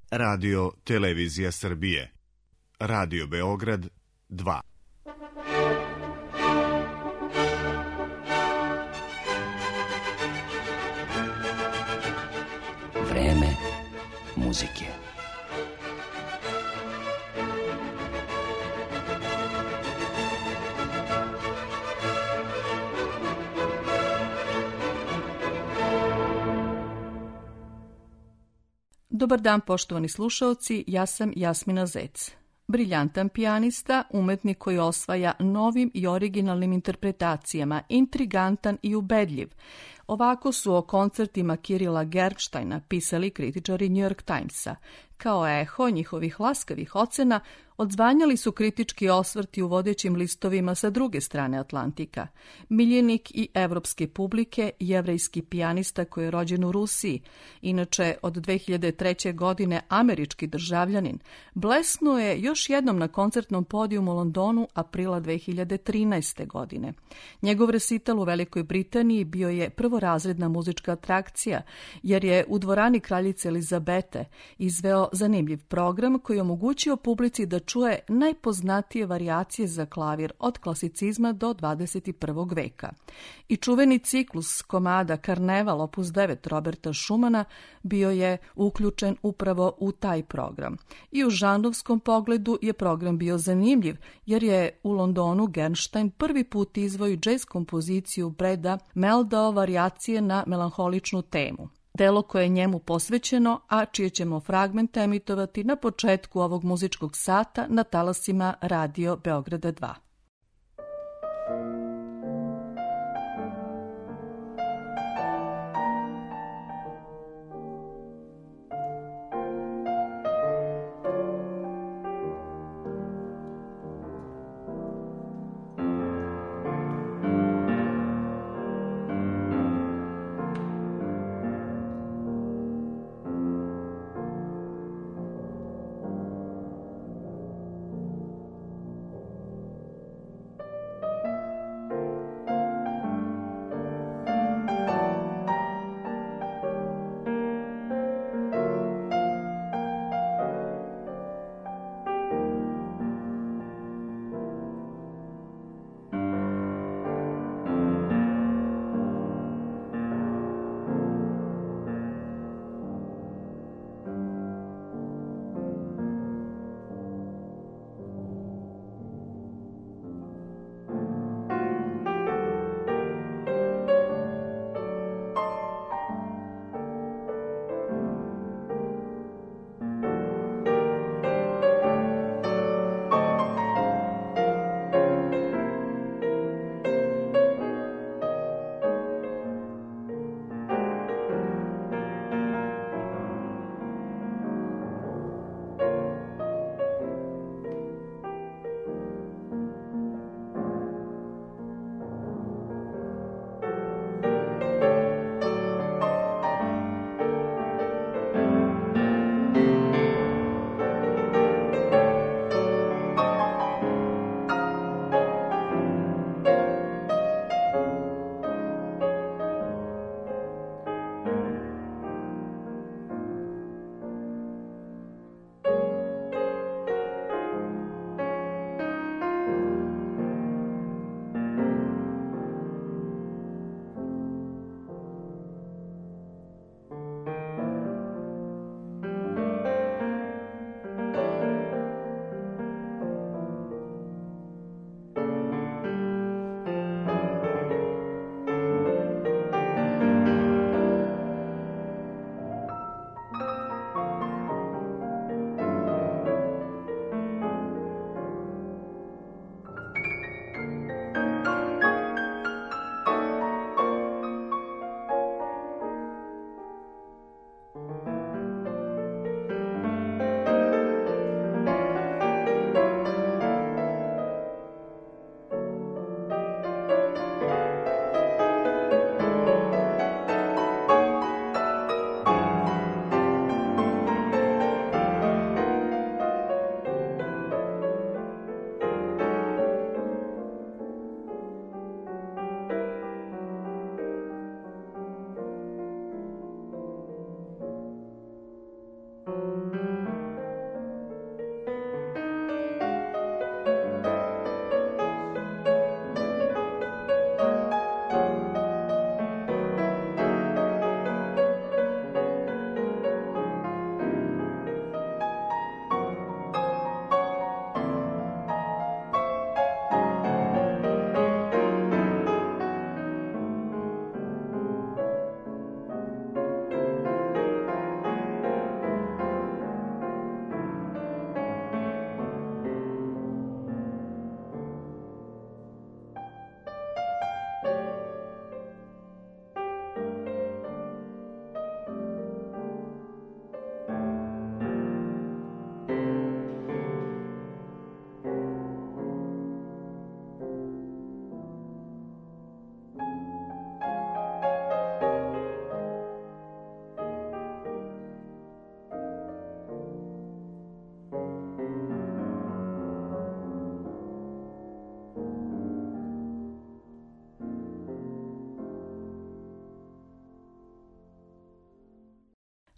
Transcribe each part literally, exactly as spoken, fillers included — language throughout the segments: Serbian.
Radio Televizija Srbije. Radio Beograd dva. Vreme muzike. Dobar dan, poštovani slušaoci, ja sam Jasmina Zec. Briljantan pijanista, umetnik koji osvaja novim i originalnim interpretacijama, intrigantan i ubedljiv. Ovako su o koncertima Kirila Gershtajna pisali kritičari New York Timesa. Kao eho njihovih laskavih ocena odzvanjali su kritički osvrti u vodećim listovima sa druge strane Atlantika. Miljenik i evropske publike, jevrejski pijanista koji je rođen u Rusiji, inače od dve hiljade treće. godine američki državljanin, blesnuo je još jednom na koncertnom podijumu u Londonu aprila dve hiljade trinaeste. godine. Njegov resital u Velikoj Britaniji bio je prvorazredna muzička atrakcija, jer je u dvorani kraljice Elizabete izveo zanimljiv program koji je omogućio publici da čuje najpoznatije varijacije za klavir od klasicizma do dvadeset prvog. veka. I čuveni ciklus komada Karneval opus devet Roberta Schumana bio je uključen upravo u taj program. I u žanrovskom pogledu je program bio zanimljiv, jer je u Londonu Gershtajn prvi put izveo džez kompoziciju Breda Meldau varijacije na melanholičnu temu. Delo koje je njemu posvećeno, a čije ćemo fragmente emitovati na početku ovog muzičkog sata na talasima Radio Beograda dva.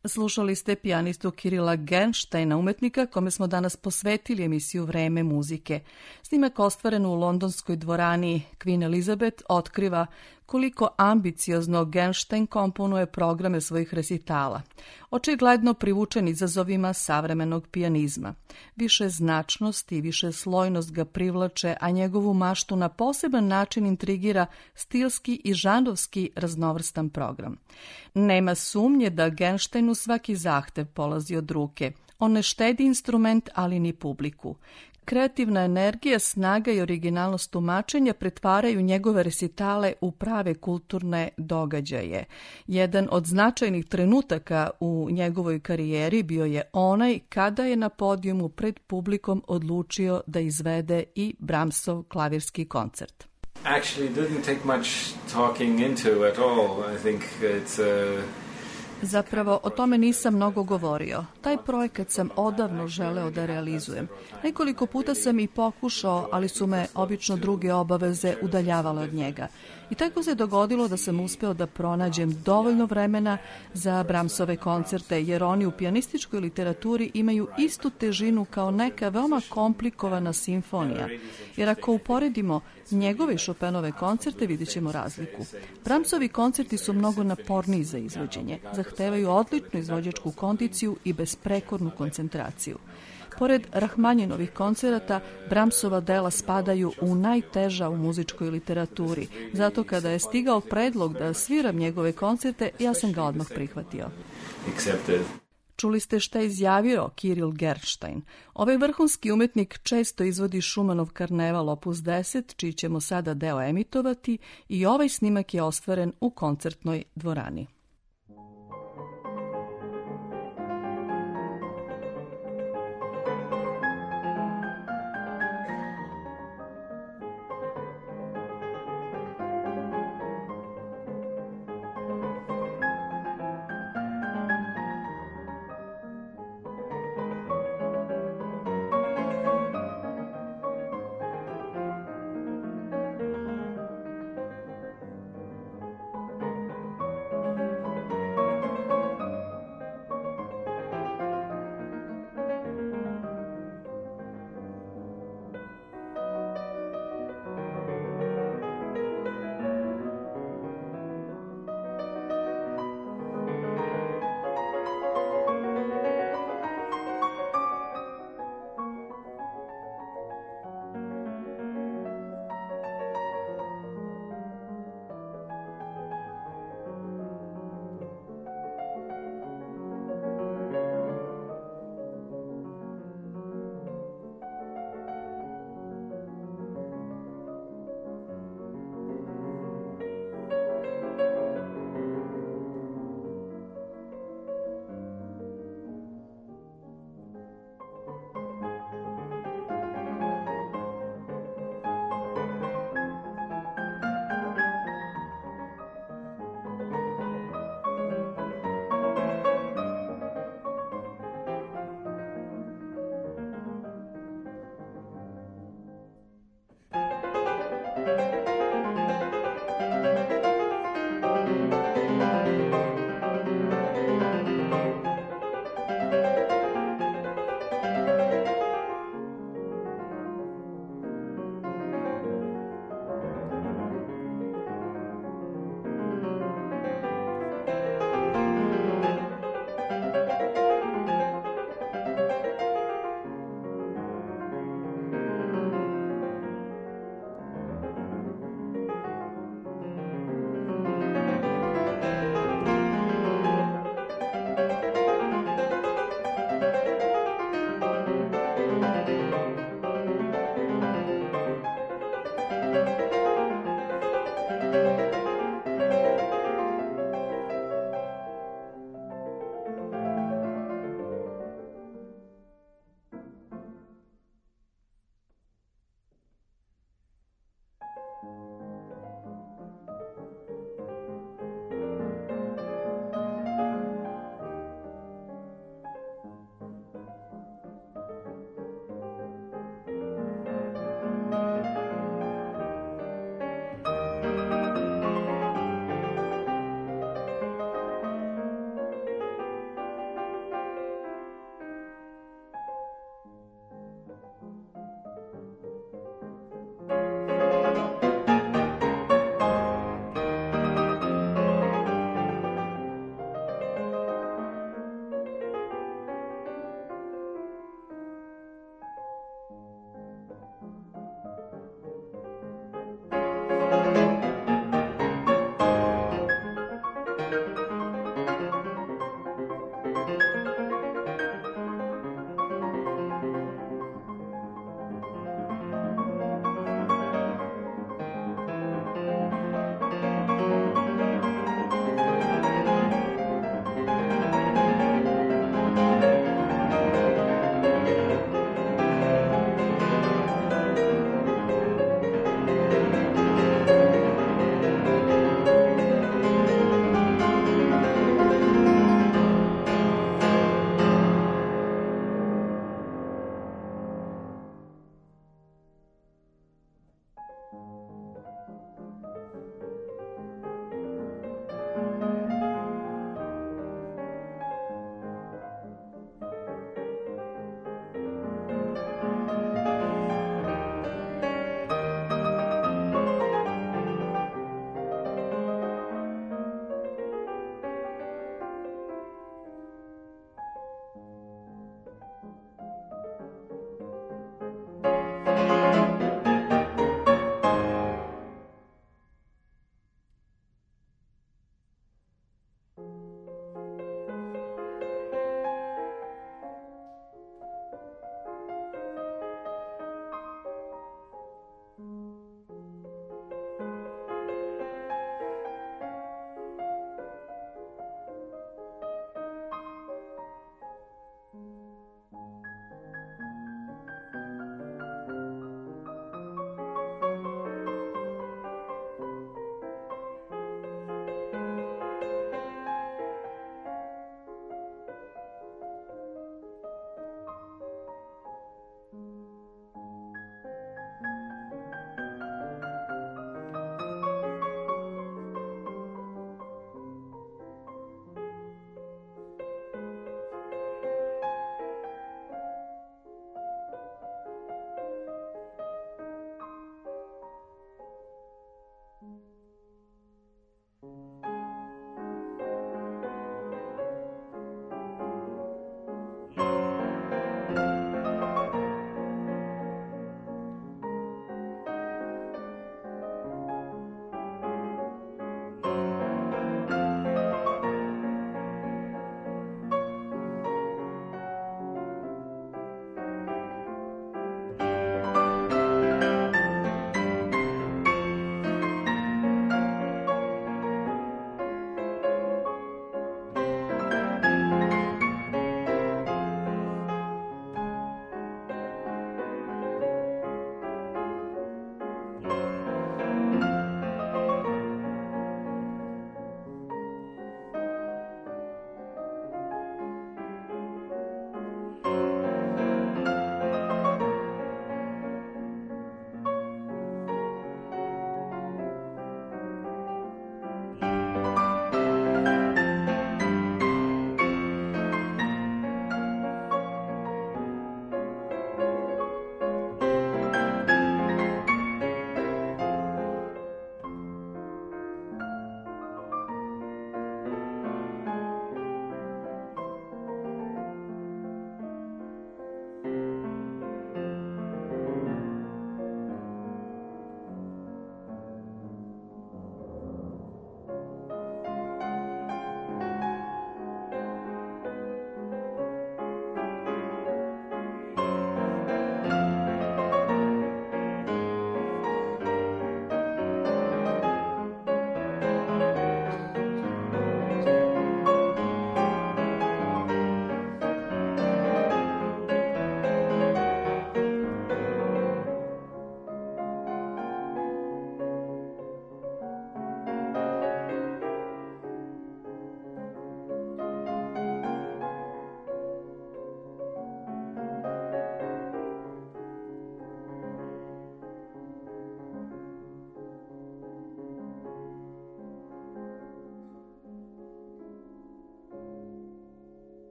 Slušali ste pijanistu Kirila Gersteina, umetnika kome smo danas posvetili emisiju Vreme muzike. Snimak ostvaren u londonskoj dvorani Queen Elizabeth otkriva koliko ambiciozno Gerstein komponuje programe svojih resitala. Očigledno privučen izazovima savremenog pijanizma. Više značnost i više slojnost ga privlače, a njegovu maštu na poseban način intrigira stilski i žanrovski raznovrstan program. Nema sumnje da Gersteinu svaki zahtev polazi od ruke. On ne štedi instrument, ali ni publiku. Kreativna energija, snaga i originalnost tumačenja pretvaraju njegove resitale u prave kulturne događaje. Jedan od značajnih trenutaka u njegovoj karijeri bio je onaj kada je na podijumu pred publikom odlučio da izvede i Brahmsov klavirski koncert. Actually didn't take much talking into at all. I think it's a Zapravo, o tome nisam mnogo govorio. Taj projekat sam odavno želeo da realizujem. Nekoliko puta sam i pokušao, ali su me obično druge obaveze udaljavale od njega. I tako se dogodilo da sam uspeo da pronađem dovoljno vremena za Brahmsove koncerte, jer oni u pijanističkoj literaturi imaju istu težinu kao neka veoma komplikovana simfonija. Jer ako uporedimo njegove i Chopinove koncerte, vidjet ćemo razliku. Brahmsovi koncerti su mnogo naporniji za izvođenje, zahtevaju odličnu izvođačku kondiciju i besprekornu koncentraciju. Pored Rahmanjinovih koncerata, Brahmsova dela spadaju u najteža u muzičkoj literaturi. Zato kada je stigao predlog da sviram njegove koncerte, ja sam ga odmah prihvatio. accepted. Čuli ste šta je izjavio Kiril Gerstein. Ovaj vrhunski umetnik često izvodi Schumannov karneval opus deset, čiji ćemo sada deo emitovati, i ovaj snimak je ostvaren u koncertnoj dvorani.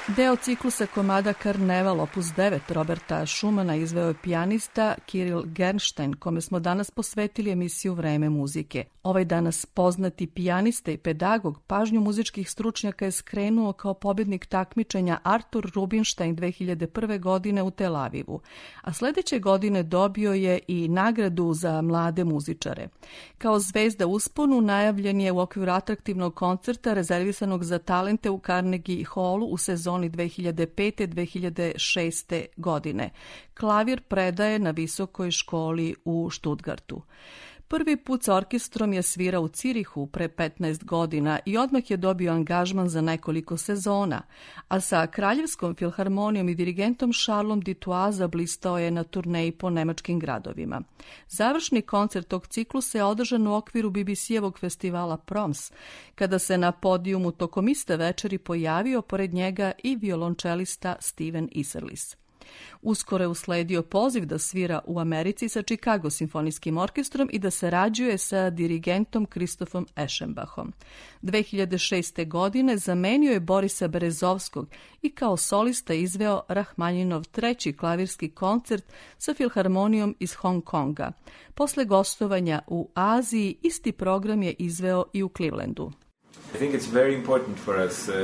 Deo ciklusa komada Karneval opus devet Roberta Schumana izveo je pijanista Kirill Gernstein, kome smo danas posvetili emisiju Vreme muzike. Ovaj danas poznati pijanista i pedagog pažnju muzičkih stručnjaka je skrenuo kao pobjednik takmičenja Artur Rubinstein dve hiljade prve. godine u Tel Avivu, a sledeće godine dobio je i nagradu za mlade muzičare. Kao zvezda usponu najavljen je u okviru atraktivnog koncerta rezervisanog za talente u Carnegie Hallu u sezoni dve hiljade pete do dve hiljade šeste. godine. Klavir predaje na visokoj školi u Stuttgartu. Prvi put sa orkestrom je svirao u Cirihu pre petnaest godina i odmah je dobio angažman za nekoliko sezona, a sa Kraljevskom filharmonijom i dirigentom Charlesom Dutoit zablistao je na turneji po nemačkim gradovima. Završni koncert tog ciklusa je održan u okviru B B C-evog festivala Proms, kada se na podijumu tokom iste večeri pojavio pored njega i violončelista Steven Isserlis. Uskoro je usledio poziv da svira u Americi sa Chicago simfonijskim orkestrom i da sarađuje sa dirigentom Kristofom Eschenbachom. dve hiljade šeste. godine zamenio je Borisa Berezovskog i kao solista izveo Rahmaninov treći klavirski koncert sa filharmonijom iz Hong Konga. Posle gostovanja u Aziji, isti program je izveo i u Clevelandu. I think it's very important for us uh...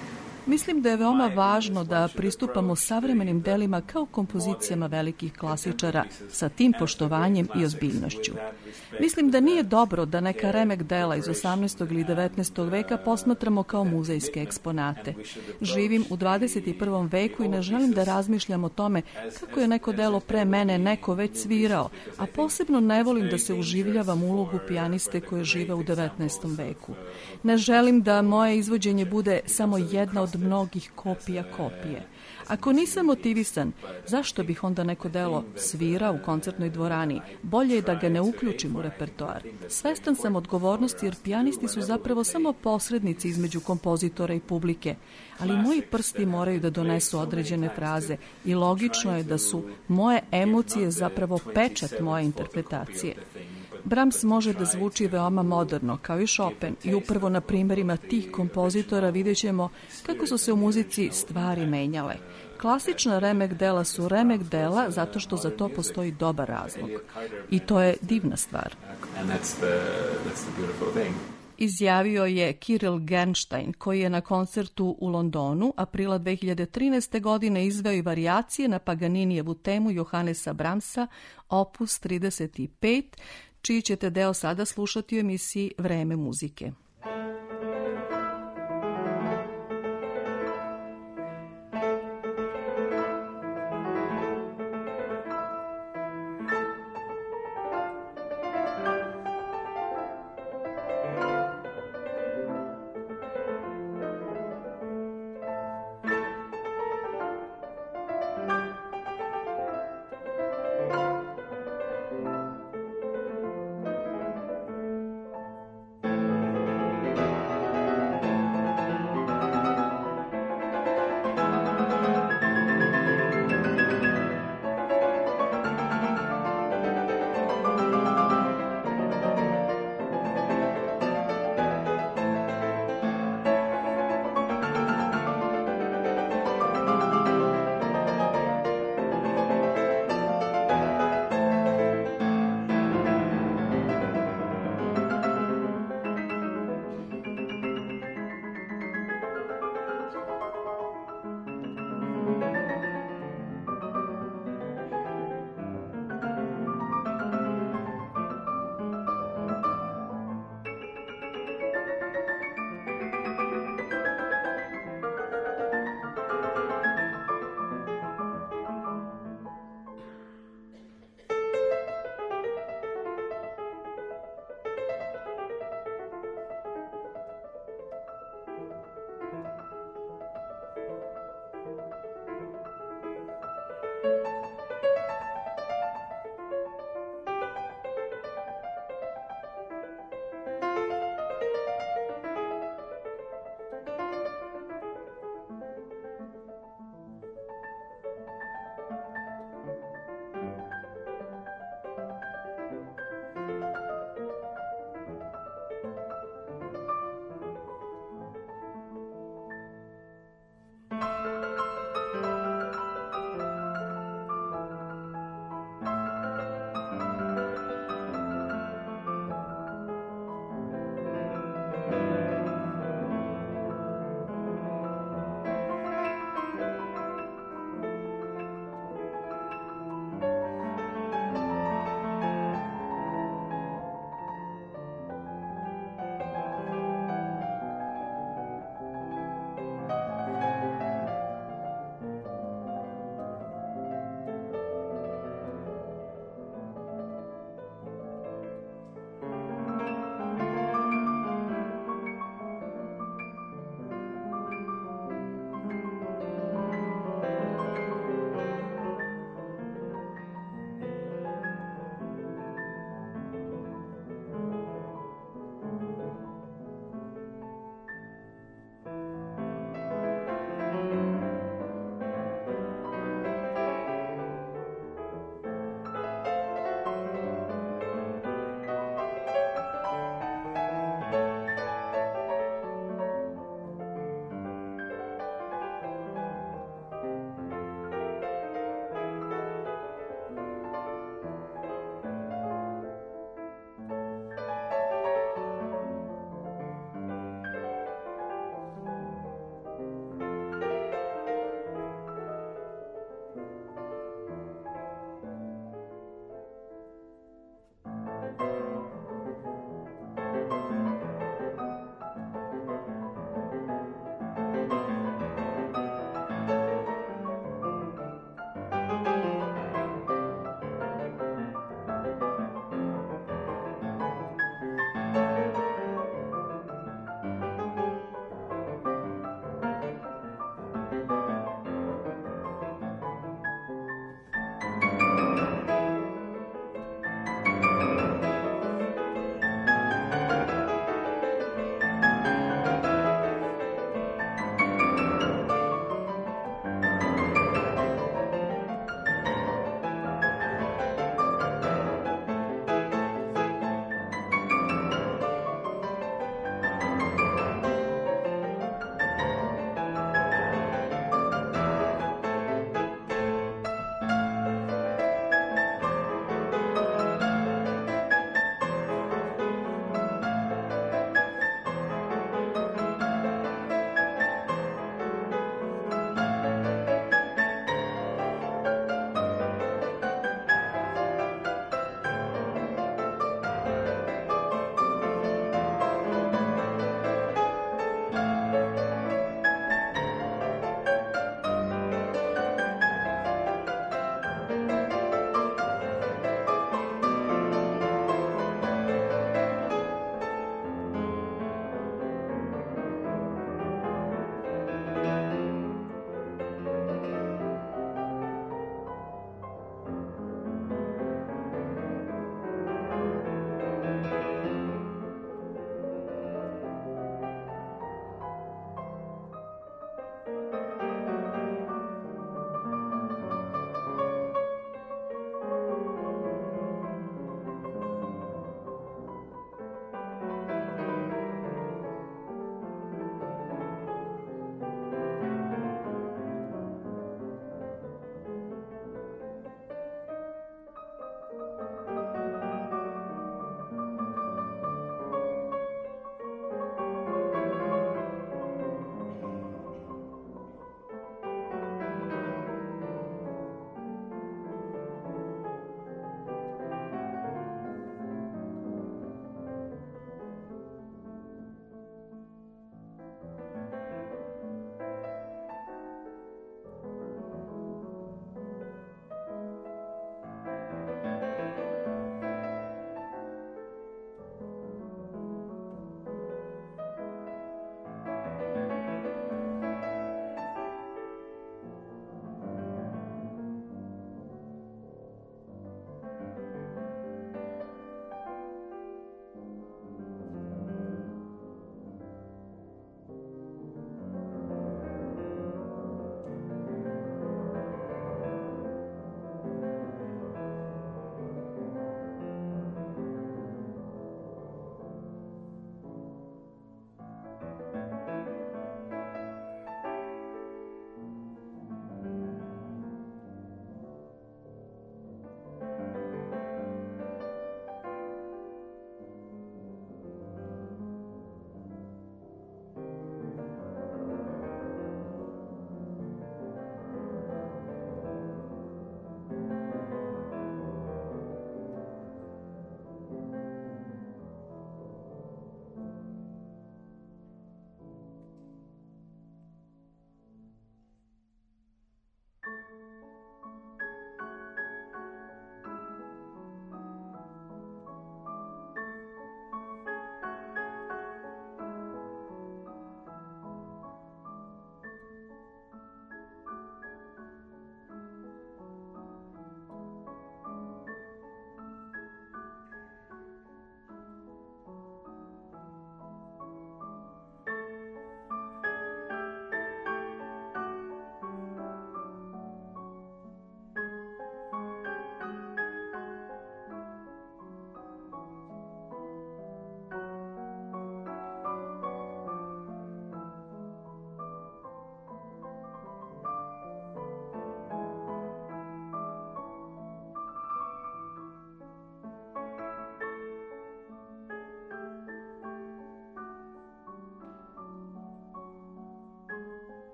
Mislim da je veoma važno da pristupamo savremenim delima kao kompozicijama velikih klasičara sa tim poštovanjem i ozbiljnošću. Mislim da nije dobro da neka remek dela iz osamnaestog ili devetnaestog veka posmatramo kao muzejske eksponate. Živim u dvadeset i prvom veku i ne želim da razmišljam o tome kako je neko delo pre mene neko već svirao, a posebno ne volim da se uživljavam u ulogu pijaniste koje žive u devetnaestom veku. Ne želim da moje izvođenje bude samo jedna od mnogih kopija kopije. Ako nisam motivisan, zašto bih onda neko delo svirao u koncertnoj dvorani? Bolje je da ga ne uključim u repertoar. Svestan sam odgovornosti jer pijanisti su zapravo samo posrednici između kompozitora i publike, ali moji prsti moraju da donesu određene fraze i logično je da su moje emocije zapravo pečat moje interpretacije. Brahms može da zvuči veoma moderno, kao i Chopin, i upravo na primjerima tih kompozitora vidjet ćemo kako su se u muzici stvari menjale. Klasična remek dela su remek dela zato što za to postoji dobar razlog. I to je divna stvar. Izjavio je Kirill Gernstein, koji je na koncertu u Londonu aprila dve hiljade trinaeste. godine izveo i varijacije na Paganinijevu temu Johannesa Brahmsa, opus trideset pet, čiji ćete deo sada slušati u emisiji Vreme muzike.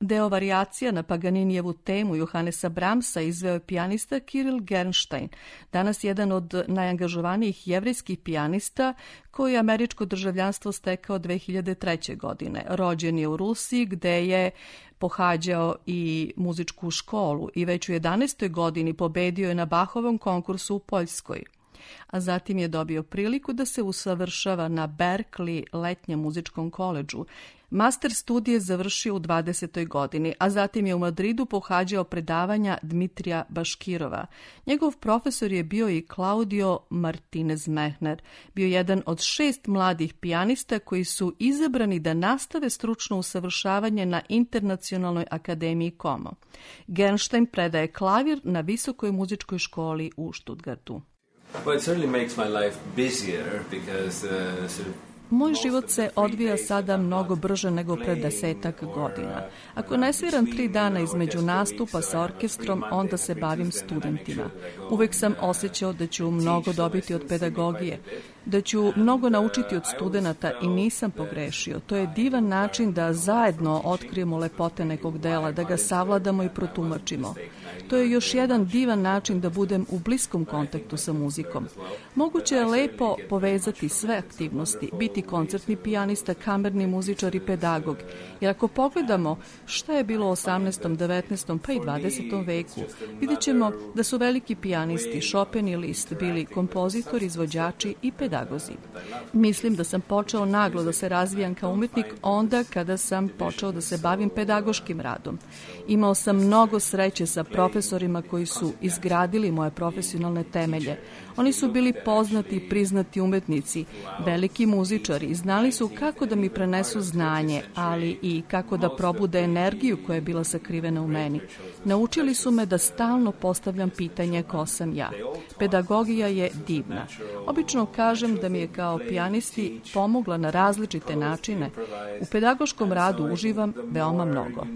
Deo varijacija na Paganinijevu temu Johannesa Brahmsa izveo je pijanista Kirill Gernstein, danas jedan od najangažovanijih jevrejskih pijanista koji je američko državljanstvo stekao dve hiljade treće. godine. Rođen je u Rusiji gde je pohađao i muzičku školu i već u jedanaestoj godini pobedio je na Bachovom konkursu u Poljskoj. A zatim je dobio priliku da se usavršava na Berkeley letnjem muzičkom koledžu. Master studije završio u dvadesetoj godini, a zatim je u Madridu pohađao predavanja Dmitrija Baškirova. Njegov profesor je bio i Claudio Martinez Mehner, bio jedan od šest mladih pijanista koji su izabrani da nastave stručno usavršavanje na Internacionalnoj akademiji Como. Gernstein predaje klavir na Visokoj muzičkoj školi u Stuttgartu. Well, it certainly makes my life busier because uh, sort of Moj život se odvija sada mnogo brže nego pre desetak godina. Ako ne sviram tri dana između nastupa sa orkestrom, onda se bavim studentima. Uvek sam osjećao da ću mnogo dobiti od pedagogije, da ću mnogo naučiti od studenata i nisam pogrešio. To je divan način da zajedno otkrijemo lepote nekog dela, da ga savladamo i protumačimo. To je još jedan divan način da budem u bliskom kontaktu sa muzikom. Moguće je lepo povezati sve aktivnosti, biti koncertni pijanista, kamerni muzičar i pedagog. Jer ako pogledamo šta je bilo u osamnaestom, devetnaestom pa i dvadesetom veku, vidjet ćemo da su veliki pijanisti Chopin i Liszt bili kompozitori, izvođači i pedagozi. Mislim da sam počeo naglo da se razvijam kao umetnik onda kada sam počeo da se bavim pedagoškim radom. Imao sam mnogo sreće sa profesorima koji su izgradili moje profesionalne temelje. Oni su bili poznati i priznati umetnici, veliki muzičari i znali su kako da mi prenesu znanje, ali i kako da probude energiju koja je bila sakrivena u meni. Naučili su me da stalno postavljam pitanje ko sam ja. Pedagogija je divna. Obično kažem da mi je kao pijanisti pomogla na različite načine. U pedagoškom radu uživam veoma mnogo.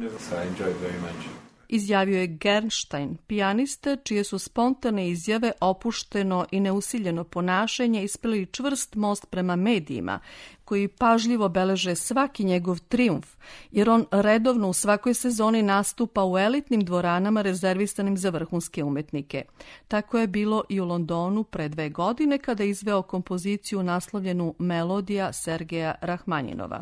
Izjavio je Gernstein, pijanista čije su spontane izjave, opušteno i neusiljeno ponašanje ispili čvrst most prema medijima, koji pažljivo beleže svaki njegov trijumf, jer on redovno u svakoj sezoni nastupa u elitnim dvoranama rezervisanim za vrhunske umetnike. Tako je bilo i u Londonu pre dve godine kada je izveo kompoziciju naslovljenu Melodija Sergeja Rahmanjinova.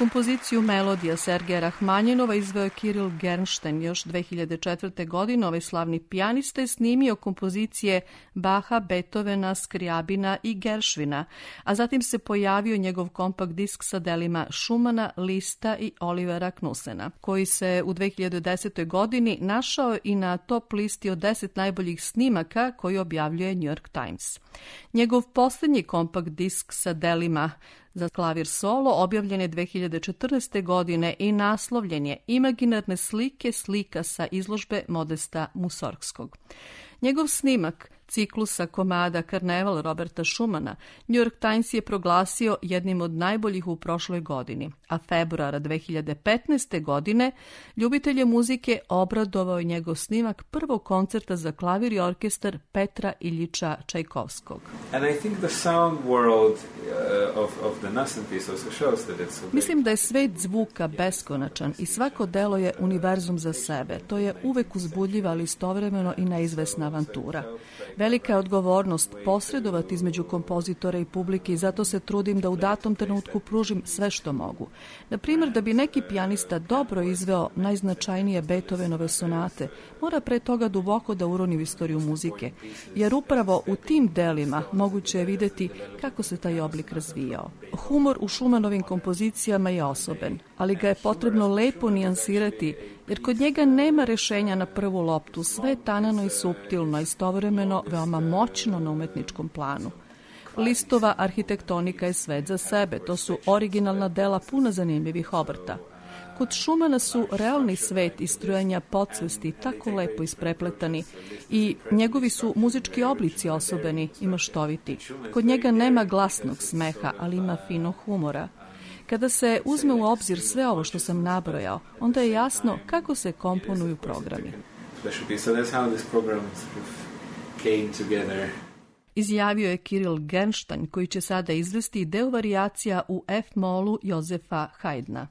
Kompoziciju Melodija Sergeja Rahmanjinova izveo je Kiril Gernštajn. Još dve hiljade četvrte. godine ovaj slavni pijanista je snimio kompozicije Baha, Beethovena, Skriabina i Geršvina, a zatim se pojavio njegov kompakt disk sa delima Schumana, Lista i Olivera Knusena, koji se u dve hiljade desetoj. godini našao i na top listi od deset najboljih snimaka koji objavljuje New York Times. Njegov posljednji kompakt disk sa delima za klavir solo objavljen je dve hiljade četrnaeste. godine i naslovljen je Imaginarne slike slika sa izložbe Modesta Musorgskog. Njegov snimak ciklusa komada Karneval Roberta Schumana New York Times je proglasio jednim od najboljih u prošloj godini, a februara dve hiljade petnaeste. godine ljubitelje muzike obradovao je njegov snimak prvog koncerta za klavir i orkestar Petra Iljiča Čajkovskog. And I think the sound world uh, of, of the Nassim piece also shows that it's so big. Mislim da je svet zvuka beskonačan i svako delo je univerzum za sebe. To je uvek uzbudljiva, ali istovremeno i neizvesna avantura. Velika je odgovornost posredovati između kompozitora i publike i zato se trudim da u datom trenutku pružim sve što mogu. Na primjer, da bi neki pijanista dobro izveo najznačajnije Beethovenove sonate, mora pre toga duboko da uroni u istoriju muzike, jer upravo u tim delima moguće je videti kako se taj oblik razvijao. Humor u Schumannovim kompozicijama je osoben, ali ga je potrebno lepo nijansirati, jer kod njega nema rešenja na prvu loptu, sve je tanano i suptilno, istovremeno veoma moćno na umetničkom planu. Listova arhitektonika je svet za sebe, to su originalna dela puna zanimljivih obrta. Kod Schumana su realni svet i strujanja podsvesti tako lepo isprepletani i njegovi su muzički oblici osobeni i maštoviti. Kod njega nema glasnog smeha, ali ima fino humora. Kada se uzme u obzir sve ovo što sam nabrojao, onda je jasno kako se komponuju programi. Izjavio je Kiril Gernštajn, koji će sada izvesti deo varijacija u F-molu Jozefa Haydna.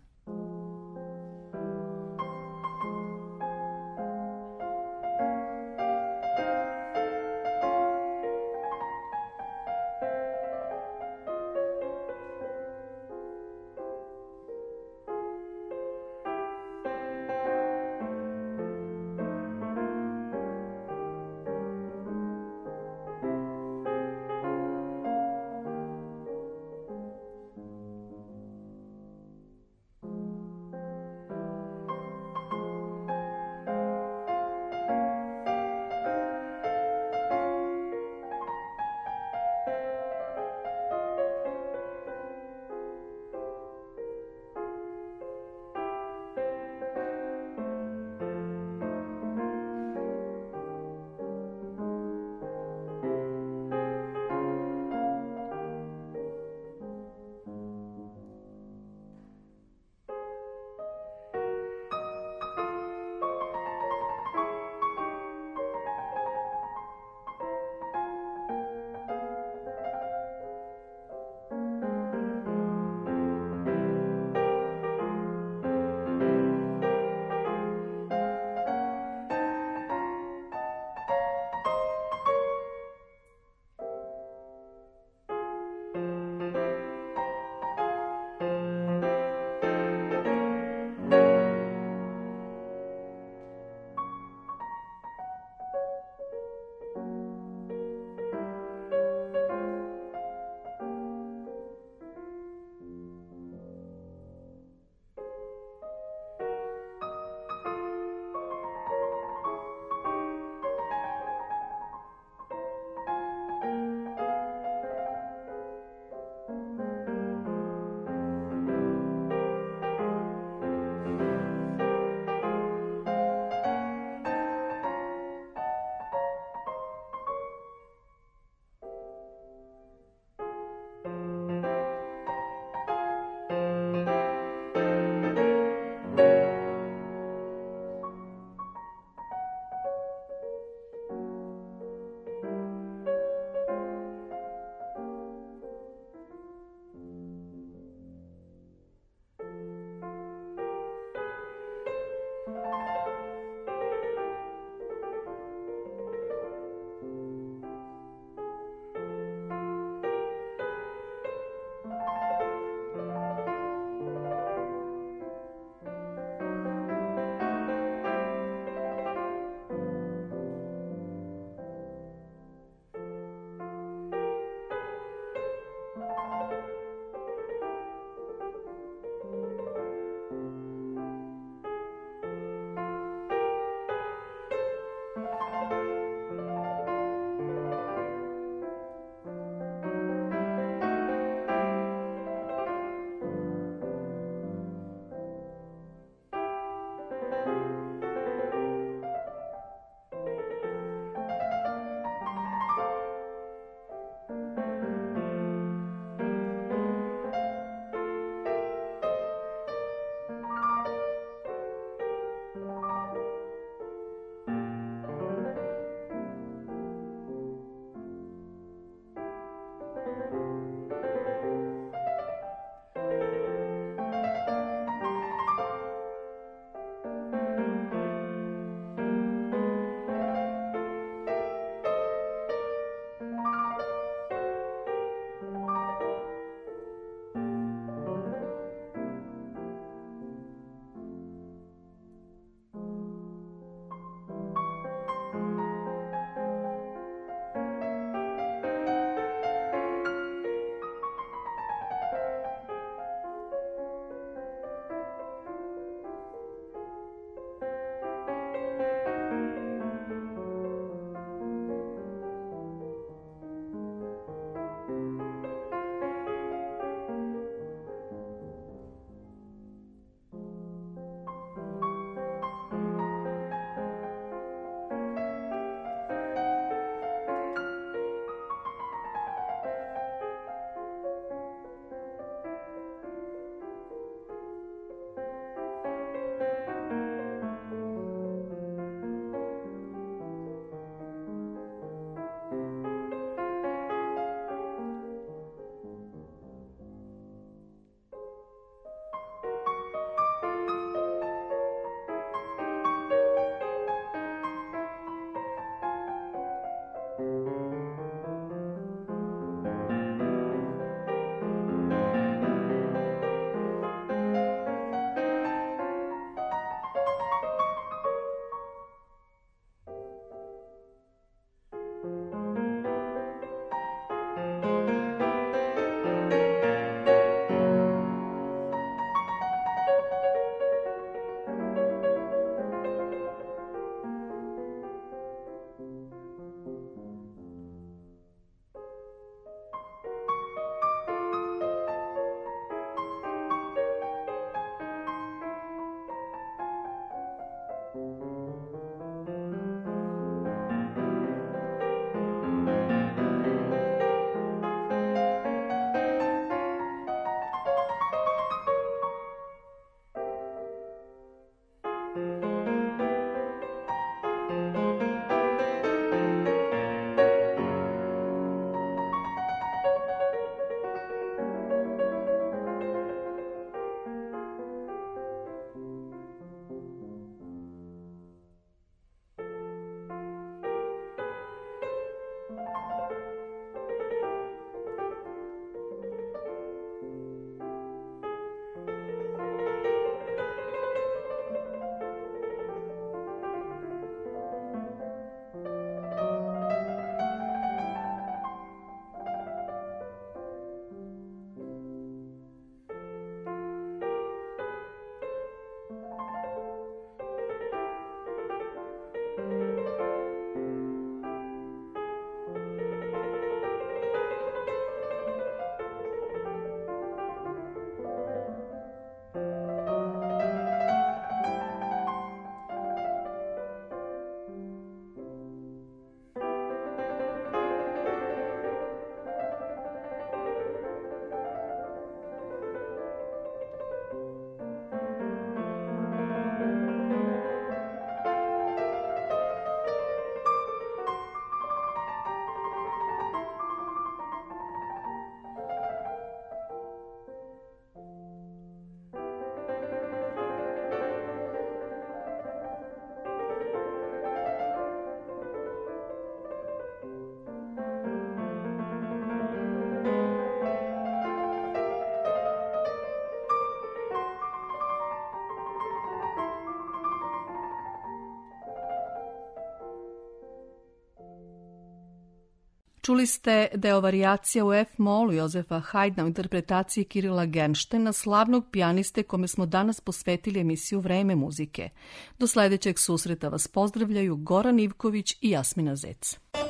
Čuli ste deo varijacija u F-molu Jozefa Haydna u interpretaciji Kirila Gernsteina, slavnog pijaniste kome smo danas posvetili emisiju Vreme muzike. Do sledećeg susreta vas pozdravljaju Goran Ivković i Jasmina Zec.